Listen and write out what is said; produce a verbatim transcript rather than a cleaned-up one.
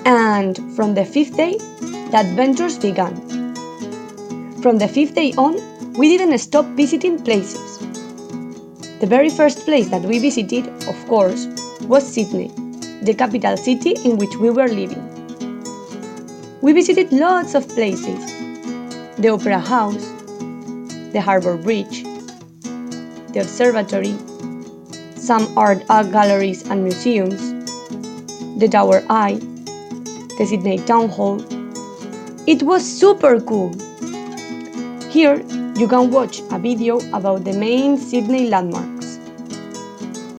And from the fifth day, the adventures began. From the fifth day on, we didn't stop visiting places. The very first place that we visited, of course, was Sydney, the capital city in which we were living. We visited lots of places: the Opera House, the Harbour Bridge, the observatory, some art galleries and museums, the Tower Eye, the Sydney Town Hall. It was super cool! Here you can watch a video about the main Sydney landmarks.